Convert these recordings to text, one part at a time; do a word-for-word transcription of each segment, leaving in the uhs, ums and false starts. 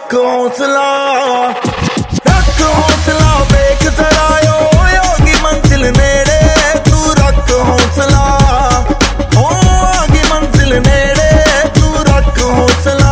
रख हौसला, रख हौसला वेख जरा ओ होगी मंजिल नेड़े, तू रख हौसला, ओ होगी मंजिल नेड़े, तू रख हौसला।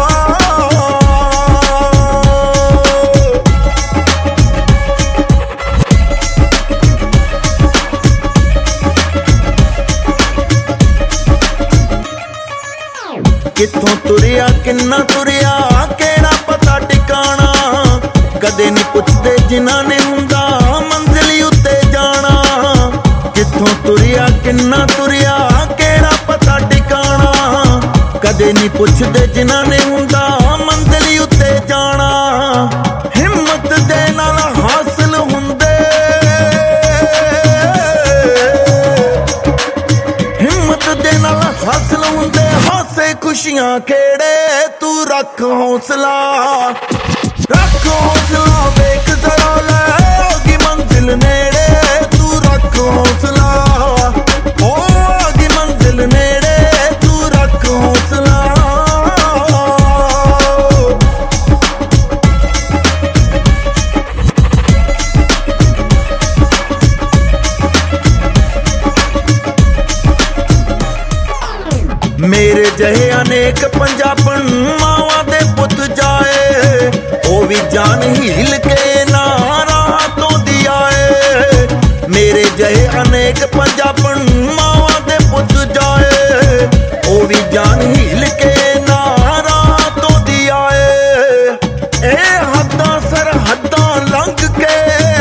किथों तुरिया किन्ना तुरिया केड़ा पता टिकाना, कदे नहीं पुछदे जिन्हां ने हुंदा मंजिल उत्ते जाना। किथों तुरिया किन्ना तुरिया केड़ा पता टिकाना, कदे नहीं पुछदे जिन्हां ने हुंदा मंजिल उत्ते जाना। हिम्मत दे नाल हासिल हुंदे, हिम्मत दे नाल हासिल हुंदे खुशियां खेड़े, तू रख हौसला, रख हौसला वेख जरा ले होगी मंजिल नेड़े, तू रख हौसला, ओ होगी मंजिल नेड़े, तू रख हौसला। मेरे जहे अनेक पंजाबन मावां दे पुत जाए, ओ भी जान हील के नारा तो दिया है। मेरे जहे अनेक पंजाबन मावां दे पुत जाए, ओ भी जान हील के नारा तो दिया है। ए हद्दां सरहद्दां लंघ के,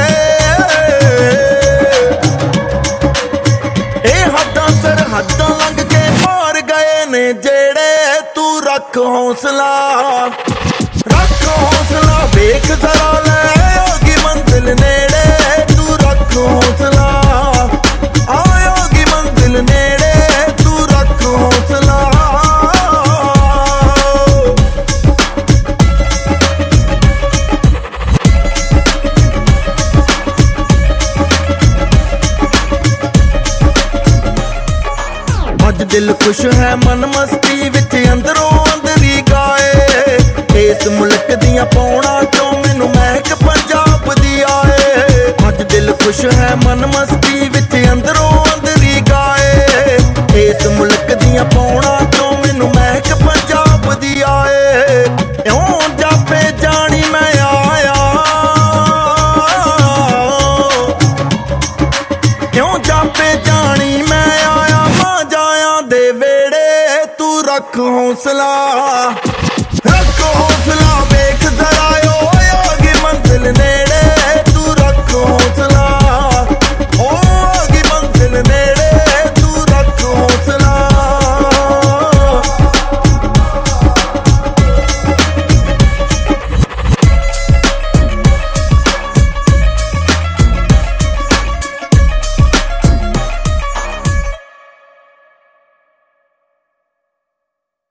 ए हद्दां सरहद्दां लंघ के पार गए ने जेड़े, तू रख हौसला, रख हौसला वेख जरा ले होगी मंजिल नेड़े, तू रख हौसला, आयोगी मंजिल नेड़े, तू रख हौसला। अज दिल खुश है मन मस्ती विच अंदरों अंदरी गाए, इस मुल्क दियां पौड़ा चों मैनू महक पंजाब दी आए। अज दिल खुश है मन मस्ती विच अंदरों अंदरी गाए, इस मुल्क दियां पौड़ा चों मैनू महक पंजाब दी आए। इउं जापे जानी मैं आया, इउं जापे जानी मैं आया, मां जाया दे वेड़े, तू रख हौसला।